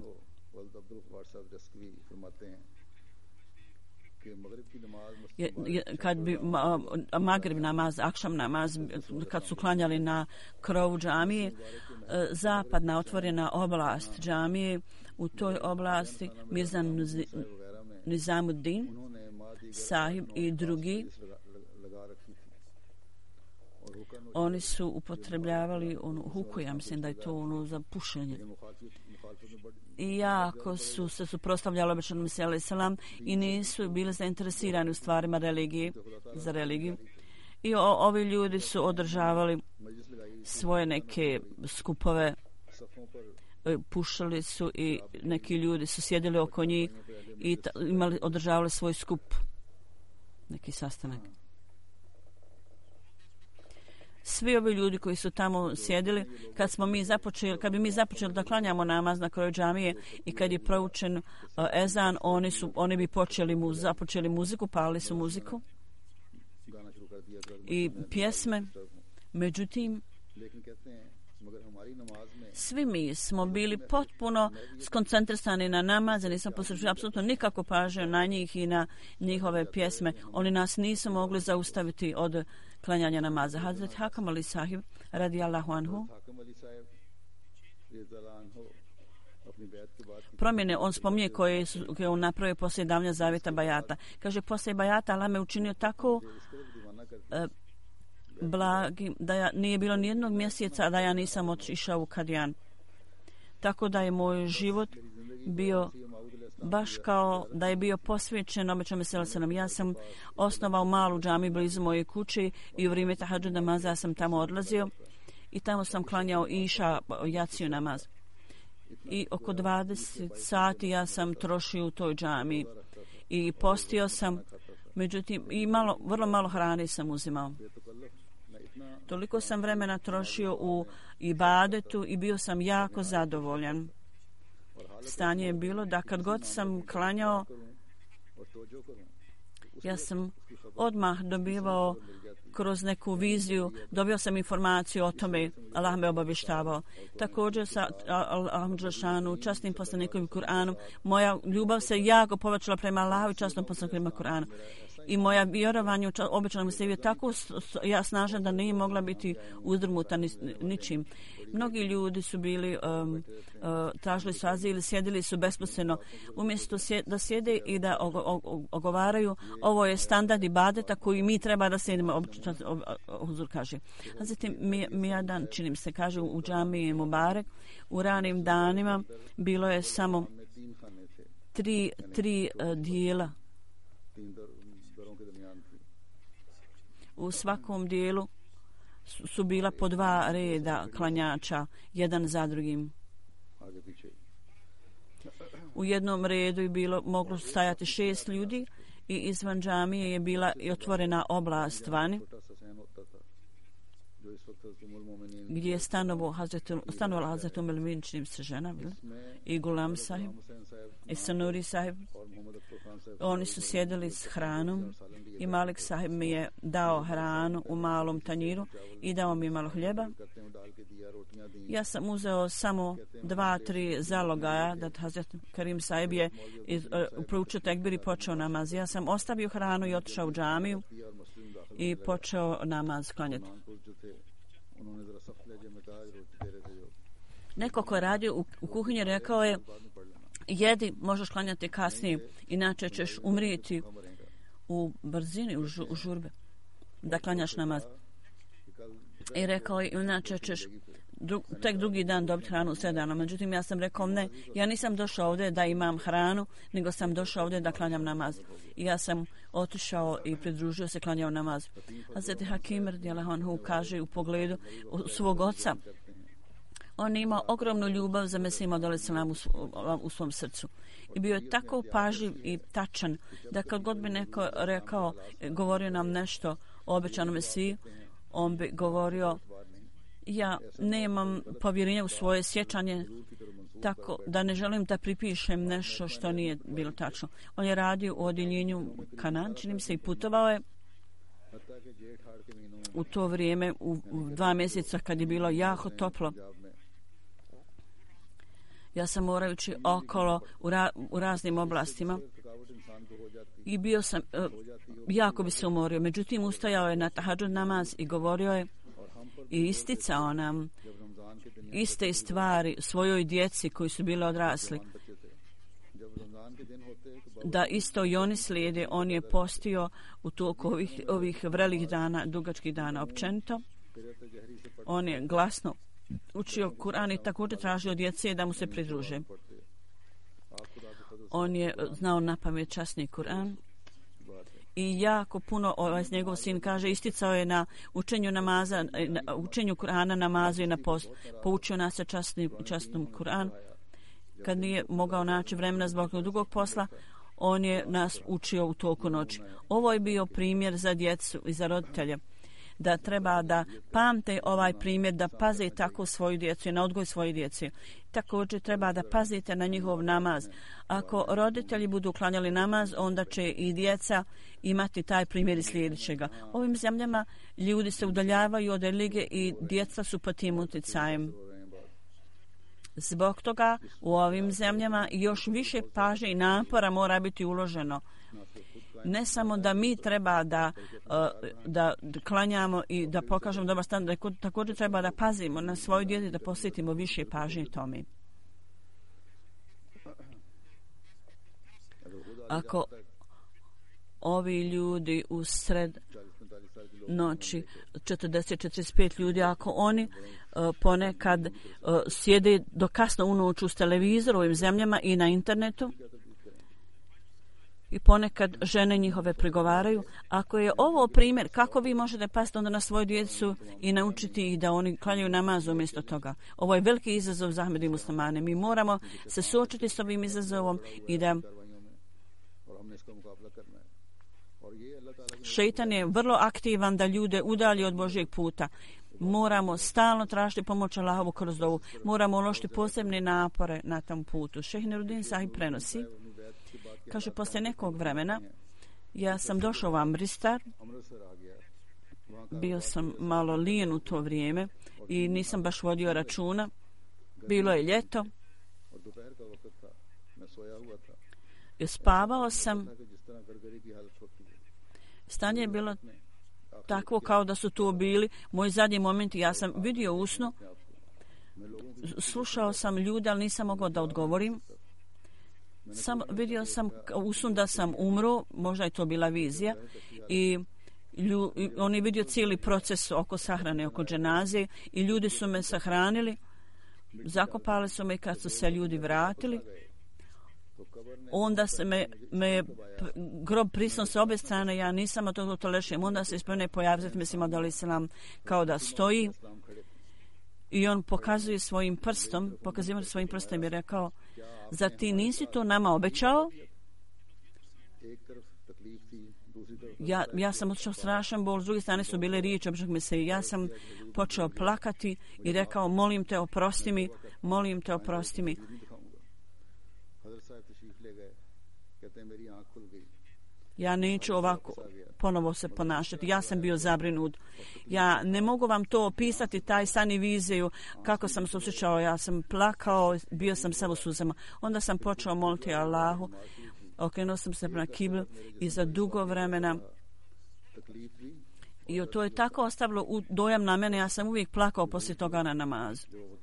kad bi Magrib namaz, akšam namaz, kad su klanjali na krovu džamije, zapadna otvorena oblast džamije, u toj oblasti Mirza Nizamuddin sahib i drugi, oni su upotrebljavali onu huku, ja mislim da je to ono za pušenje. I jako su se suprotstavljali obećanom Mesiji alejhi selam i nisu bili zainteresirani u stvarima religije, za religiju. I ovi ljudi su održavali svoje neke skupove, pušali su i neki ljudi su sjedili oko njih i održavali svoj skup, neki sastanak. Svi ovi ljudi koji su tamo sjedili, kad bi mi započeli da klanjamo namaz na kraju džamije i kad je proučen ezan, oni bi započeli muziku, palili su muziku i pjesme. Međutim, svi mi smo bili potpuno skoncentrisani na namaz, nisam poslušali apsolutno nikako pažnju na njih i na njihove pjesme. Oni nas nisu mogli zaustaviti od klanjanja namaza. Hazret Hakam Ali Sahib radijallahu anhu, promjene on spominje koje je on napravio poslije davanja zavjeta bajata. Kaže, poslije bajata Allah me učinio tako blagim da nije bilo nijednog mjeseca da ja nisam otišao u Kadijan. Tako da je moj život bio baš kao da je bio posvećen obećanom Mesiji alejhi selam. Ja sam osnovao malu džamiju blizu moje kuće i u vrijeme tahadžud namaza sam tamo odlazio i tamo sam klanjao iša, jaciju namaz. I oko 20 sati ja sam trošio u toj džamiji i postio sam, međutim i vrlo malo hrane sam uzimao. Toliko sam vremena trošio u ibadetu i bio sam jako zadovoljan. Stanje je bilo da kad god sam klanjao, ja sam odmah dobivao kroz neku viziju, dobio sam informaciju o tome, Allah me obavještavao. Također sa Alhamdulillah, časnim poslanikom i Kur'anom, moja ljubav se jako povećala prema Allahu i časnom poslaniku prema Kur'anu. I moja vjerovanje u obećanom Mesiju je tako snažna da nije mogla biti uzdrmuta ničim. Mnogi ljudi su bili, tražili su azil, sjedili su besposljedno. Umjesto da sjede i da ogovaraju, ovo je standard ibadeta koji mi treba da sjedimo, Huzur kaže. A zatim Mijadan, činim se, kaže u džamiji Mubarek, u ranim danima bilo je samo tri dijela. U svakom dijelu su bila po 2 reda klanjača, jedan za drugim. U jednom redu je moglo stajati 6 ljudi i izvan džamije je bila i otvorena oblast vani gdje je stanovala Hazret Umelmin, činim se žena, i Gulam sahib i Sanuri sahib. Oni su sjedili s hranom i Malik sahib mi je dao hranu u malom tanjiru i dao mi malo hljeba. Ja sam uzeo samo 2-3 zalogaja da Hazret Karim sahib je proučio tekbir i počeo namaz. Ja sam ostavio hranu i otišao u džamiju i počeo namaz klanjati. Neko ko je radio u kuhinji rekao je, jedi, možeš klanjati kasnije, inače ćeš umrijeti u brzini, u žurbe, da klanjaš namaz. I rekao je, inače ćeš tek drugi dan dobiti hranu u 7 dana. Međutim, ja sam rekao, ne, ja nisam došao ovdje da imam hranu, nego sam došao ovdje da klanjam namaz. I ja sam otišao i pridružio se klanjao namaz. Hazret Hakim radijallahu anhu kaže u pogledu svog oca, on je imao ogromnu ljubav za Mesiju alejhi selam u svom srcu. I bio je tako pažljiv i tačan da kad god bi neko rekao, govorio nam nešto obećanom Mesiji, on bi govorio: ja nemam povjerenja u svoje sjećanje, tako da ne želim da pripišem nešto što nije bilo tačno. On je radio u odjeljenju Kanan, čini mi se, i putovao je u to vrijeme, u 2 mjeseca kad je bilo jako toplo. Ja sam morajući okolo u raznim oblastima i bio sam, jako bi se umorio. Međutim, ustajao je na tahadžud namaz i govorio je i isticao nam iste stvari svojoj djeci koji su bili odrasli, da isto i oni slijede. On je postio u toku ovih vrelih dana, dugačkih dana općenito. On je glasno učio Kur'an i također tražio djece da mu se pridruže. On je znao napamet časni Kur'an i jako puno, njegov sin kaže, isticao je na učenju namaza, na učenju Kur'ana, namazu i na post. Poučio nas se časnom Kur'an. Kad nije mogao naći vremena zbog drugog posla, on je nas učio u toku noći. Ovo je bio primjer za djecu i za roditelje, da treba da pamte ovaj primjer, da paze tako svoju djecu i na odgoj svoje djece. Također treba da pazite na njihov namaz. Ako roditelji budu klanjali namaz, onda će i djeca imati taj primjer i sljedećega. Ovim zemljama ljudi se udaljavaju od religije i djeca su pod tim utjecajem. Zbog toga u ovim zemljama još više pažnje i napora mora biti uloženo. Ne samo da mi treba da klanjamo i da pokažemo dobar stan, također treba da pazimo na svoju djecu i da posvetimo više pažnje tome. Ako ovi ljudi u sred noći, 40-45 ljudi, ako oni ponekad sjede do kasno u noć uz televizor u ovim zemljama i na internetu, i ponekad žene njihove prigovaraju. Ako je ovo primjer, kako vi možete pasti onda na svoju djecu i naučiti ih da oni klanjaju namaz umjesto toga? Ovo je veliki izazov za Ahmed i muslimane. Mi moramo se suočiti s ovim izazovom i da šeitan je vrlo aktivan da ljude udalji od Božjeg puta. Moramo stalno tražiti pomoć Allahovu kroz dovu. Moramo uložiti posebne napore na tom putu. Šejh Nuruddin Sahib prenosi, kaže, poslije nekog vremena ja sam došao u Amristar, bio sam malo lijen u to vrijeme i nisam baš vodio računa. Bilo je ljeto. I spavao sam. Stanje je bilo takvo kao da su tu bili moji zadnji momenti. Ja sam vidio u snu, slušao sam ljude, ali nisam mogao da odgovorim. Vidio sam u snu da sam umro, možda je to bila vizija, i on je vidio cijeli proces oko sahrane, oko dženaze, i ljudi su me sahranili, zakopali su me i kad su se ljudi vratili, onda se me grob prisno sa obje strane, ja nisam od toga to lešim, onda se ispred ne pojaviti, mislim da li se nam kao da stoji, i on pokazuje svojim prstom, i rekao, zar ti nisi to nama obećao? Ja sam otišao strašan bol, s druge strane su bile riječi običnog Mesije. Ja sam počeo plakati i rekao, molim te oprosti mi. Ja neću ovako ponovo se ponašati. Ja sam bio zabrinut. Ja ne mogu vam to opisati, taj san i viziju, kako sam se osjećao. Ja sam plakao, bio sam samo suzama. Onda sam počeo moliti Allahu. Okrenuo sam se na kiblu i za dugo vremena. I to je tako ostavilo dojam na mene. Ja sam uvijek plakao poslije toga na namazu.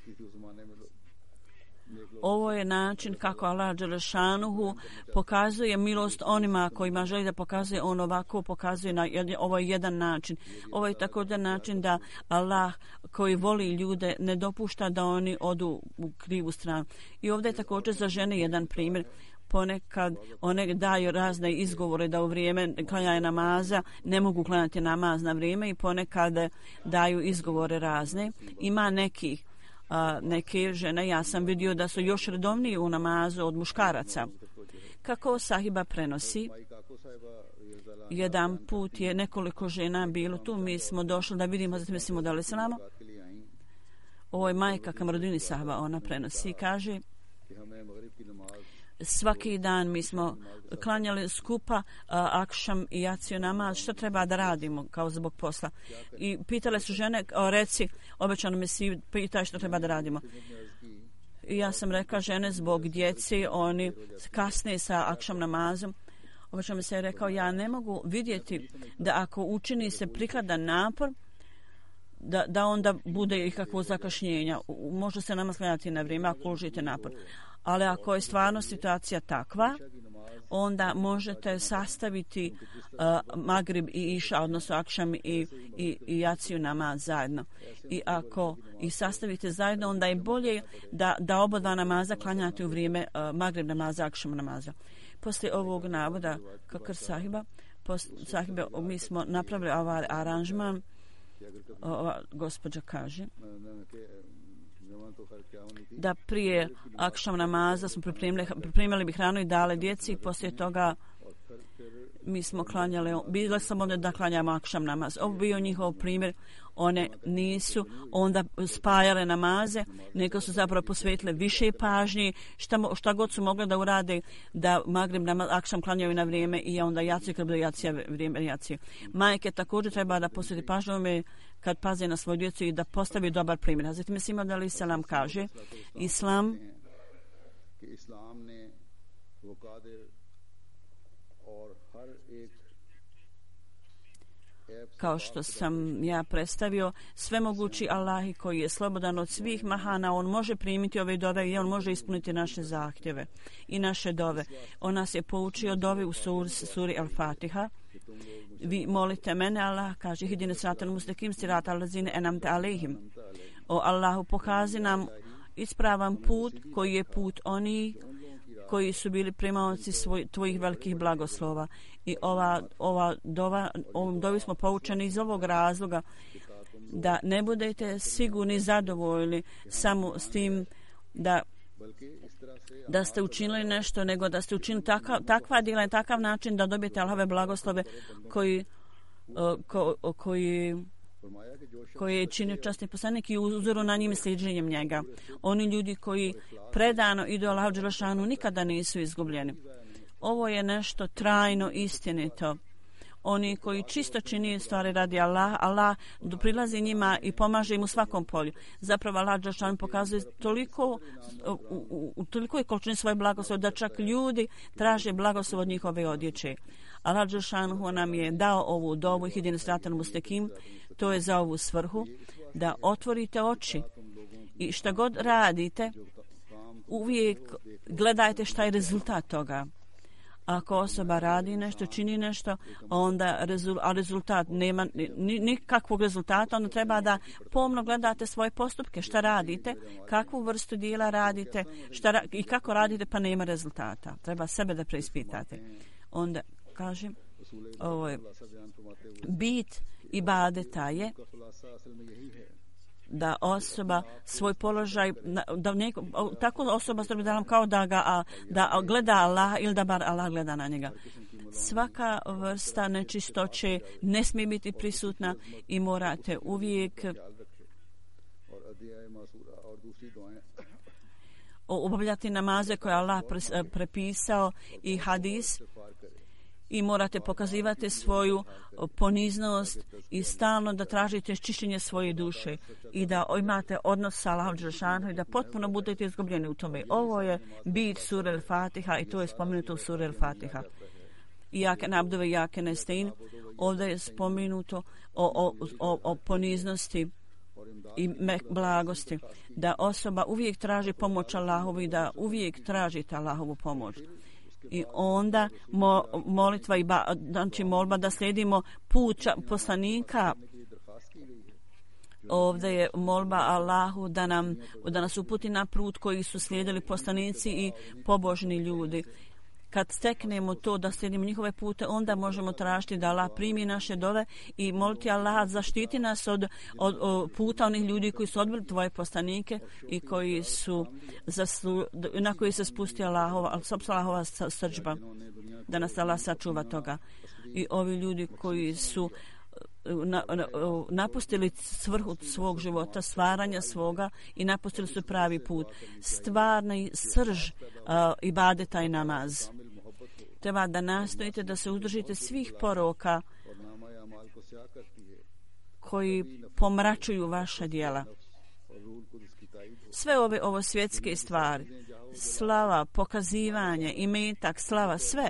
Ovo je način kako Allah dželešanuhu pokazuje milost onima kojima želi da pokazuje. On ovako pokazuje ovo je jedan način. Ovo je također način da Allah koji voli ljude ne dopušta da oni odu u krivu stranu. I ovdje je također za žene jedan primjer. Ponekad one daju razne izgovore da u vrijeme klanjanja namaza ne mogu klanjati namaz na vrijeme, i ponekad daju izgovore razne. Ima neke žene, ja sam vidio da su još redovniji u namazu od muškaraca. Kako sahiba prenosi, Jedan put je nekoliko žena bilo tu, mi smo došli da vidimo, zatim mislimo da li selamo. Ovo je majka Kamardini Sahaba, ona prenosi i kaže: svaki dan mi smo klanjali skupa akšam i jaciju namaz, što treba da radimo kao zbog posla. I pitale su žene, reci, obećano mi si pitaj što treba da radimo. I ja sam rekla, žene zbog djeci, oni kasne sa akšam namazom. Obećano mi se je rekao, ja ne mogu vidjeti da ako učini se prikladan napor, da onda bude ikakvo zakašnjenja. Može se namaz klanjati na vrijeme ako uložite napor. Ali ako je stvarno situacija takva, onda možete sastaviti Magrib i Iša, odnosno Akšam i Jaciju namaz zajedno. I ako ih sastavite zajedno, onda je bolje da oba dva namaza klanjate u vrijeme Magrib namaza, Akšam namaza. Poslije ovog navoda Kakar sahiba, mi smo napravili ovaj aranžman. Ova gospođa kaže da prije akšam namaza smo pripremili bi hranu i dali djeci i poslije toga mi smo klanjali, bile sam ovdje da klanjamo akšam namaz. Ovo bio njihov primjer, one nisu onda spajale namaze, nego su zapravo posvetile više pažnje, šta god su mogle da urade, da Magrib namaz, akšam klanjaju na vrijeme i onda jaciju, kad bude jacija, vrijeme jacije. Majke također treba da posveti pažnju kad paze na svoju djecu i da postavi dobar primjer. Hazreti Mesih Maud alejhi selam kaže, Islam kao što sam ja predstavio, svemogući Allahi koji je slobodan od svih mahana, on može primiti ove dove i on može ispuniti naše zahtjeve i naše dove. On nas je poučio dovi u suri Al-Fatiha. Vi molite mene, Allah kaže, hidine siratal mustakim siratal ladzine enamte alejhim. O Allahu, pokaži nam ispravan put koji je put oni koji su bili primaoci tvojih velikih blagoslova. I ovom dovi smo poučeni iz ovog razloga da ne budete sigurni zadovoljni samo s tim da ste učinili nešto, nego da ste učinili takva djela i takav način da dobijete Allahove blagoslove koji je činio časni poslanik i uzoru na njim sliđenjem njega. Oni ljudi koji predano idu Allahu dželešanu nikada nisu izgubljeni. Ovo je nešto trajno istinito. Oni koji čisto čini stvari radi Allah prilazi njima i pomaže im u svakom polju. Zapravo Allah dželešanu pokazuje u tolikoj količini svoje blagoslove da čak ljudi traže blagoslov od njihove odjeće. Allah dželešanu nam je dao ovu dovu hidine siratal mustakim. To je za ovu svrhu da otvorite oči i šta god radite, uvijek gledajte šta je rezultat toga. Ako osoba radi nešto, čini nešto, onda rezultat nema nikakvog rezultata, onda treba da pomno gledate svoje postupke, šta radite, kakvu vrstu dijela radite i kako radite, pa nema rezultata. Treba sebe da preispitate. Onda kažem, ovo je bit ibadeta je da osoba svoj položaj, tako osoba kao da gleda Allah ili da bar Allah gleda na njega. Svaka vrsta nečistoće ne smije biti prisutna i morate uvijek obavljati namaze koje Allah prepisao i hadis. I morate pokazivati svoju poniznost i stalno da tražite čišćenje svoje duše i da imate odnos sa Allahom dželešanu i da potpuno budete izgubljeni u tome. Ovo je bit sure Al-Fatiha i to je spomenuto u sure Al-Fatiha. Iake nabdove, iake nestein. Ovdje je spomenuto o poniznosti i blagosti. Da osoba uvijek traži pomoć Allahovu i da uvijek tražite Allahovu pomoć. I onda molitva i znači molba da slijedimo put poslanika. Ovdje je molba Allahu da nas uputi na put koji su slijedili poslanici i pobožni ljudi. kad steknemo to da slijedimo njihove pute, onda možemo tražiti da Allah primi naše dove i moliti Allah zaštiti nas od puta onih ljudi koji su odbili tvoje poslanike i koji su na koji se spusti Allahova srdžba, da nas Allah sačuva toga. I ovi ljudi koji su napustili svrhu svog života, stvaranja svoga i napustili su pravi put. Stvarni srž ibadeta i namaz. Treba da nastojite da se uzdržite svih poroka koji pomračuju vaša djela. Sve ovo svjetske stvari, slava, pokazivanje, imetak, slava, sve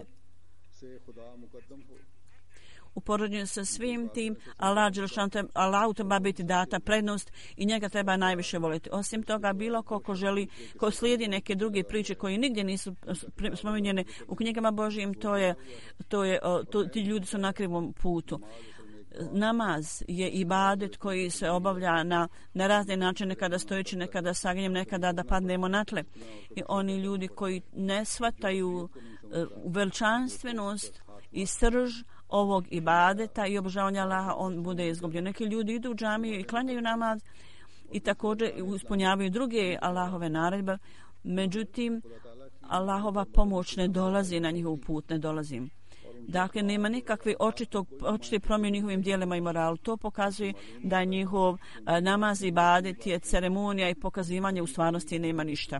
u poređenju sa svim tim, Allahu treba biti data prednost i njega treba najviše voliti. Osim toga, bilo ko želi, ko slijedi neke druge priče koji nigdje nisu spominjene u knjigama Božjim, ti ljudi su na krivom putu. Namaz je ibadet koji se obavlja na razne načine, nekada stojeći, nekada saginjem, nekada da padnemo na tle. I oni ljudi koji ne shvataju veličanstvenost i srž ovog ibadeta i obožavanja Allaha, on bude izgubljen. Neki ljudi idu u džamiju i klanjaju namaz i također ispunjavaju druge Allahove naredbe, međutim Allahova pomoć ne dolazi na njihov put, ne dolazi. Dakle, nema nikakve očite promjene njihovim dijelima i moralu. To pokazuje da njihov namaz i ibadet je ceremonija i pokazivanje, u stvarnosti nema ništa.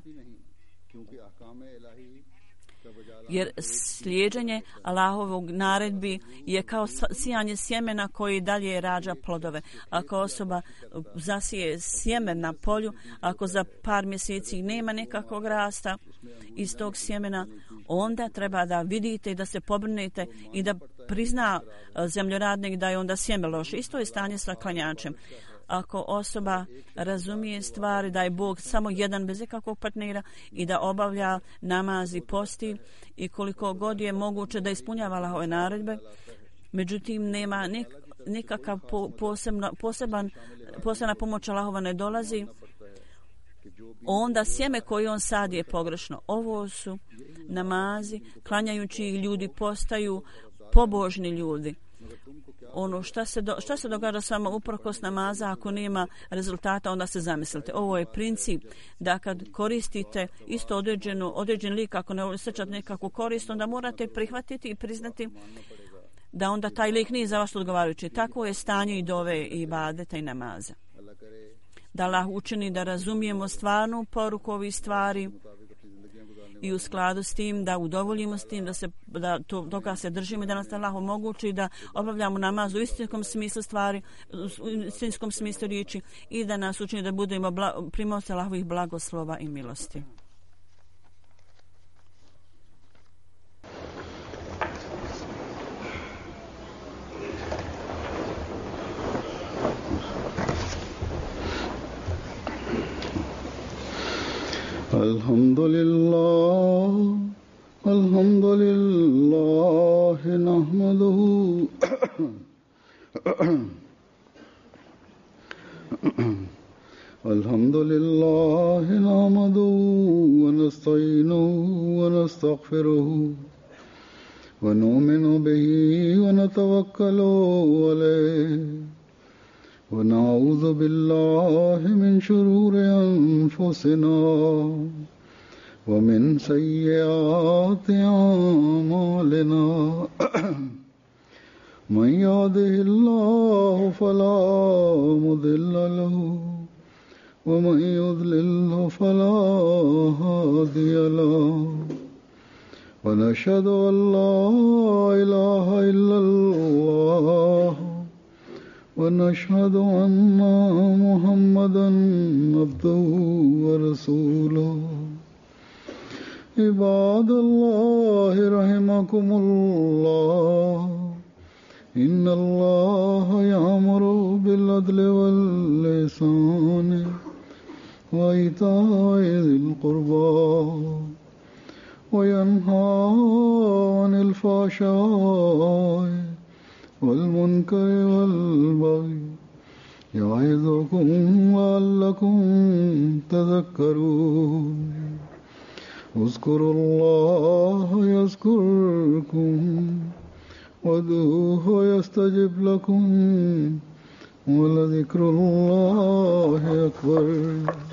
Jer slijeđenje Allahovog naredbi je kao sijanje sjemena koji dalje rađa plodove. Ako osoba zasije sjeme na polju, ako za par mjeseci nema nekakvog rasta iz tog sjemena, onda treba da vidite i da se pobrinete i da prizna zemljoradnik da je onda sjeme loše. Isto je stanje sa klanjačem. Ako osoba razumije stvari da je Bog samo jedan bez ikakvog partnera i da obavlja namaz i posti i koliko god je moguće da ispunjava Allahove naredbe, međutim nema nikakav posebna pomoć Allahova ne dolazi, onda sjeme koje on sadi je pogrešno. Ovo su namazi, klanjajući ljudi postaju pobožni ljudi. Ono šta se događa samo uprkos namaza, ako nema rezultata, onda se zamislite. Ovo je princip da kad koristite isto određen lik, ako ne osjećate nekakvu korist, onda morate prihvatiti i priznati da onda taj lik nije za vas odgovarajući. Tako je stanje i dove i ibadeta i namaza. Da Allah učini da razumijemo stvarnu poruku ovih stvari i u skladu s tim da udovoljimo s tim, da toga se držimo i da nas Allah omogući da obavljamo namaz u istinskom smislu stvari, u istinskom smislu riječi i da nas učini da budemo primaoci Allahovih blagoslova i milosti. Alhamdulillah, nahmaduhu wa nasta'inuhu wa nastaghfiruhu wa nu'minu bihi wa natawakkalu alayhi wa na'udhu billahi min shururi anfusina ومن سيئات أعمالنا من يهده الله فلا مضل له ومن يضلل فلا هادي له ونشهد أن لا إله إلا الله ونشهد أن محمدا عبده ورسوله عباد الله رحمكم الله إن الله يأمر بالعدل والإحسان وإيتاء ذي القربى وينهى عن الفحشاء والمنكر والبغي يعظكم لعلكم تذكرون اذكروا الله يذكركم وادعوه يستجب لكم ولذكر الله أكبر.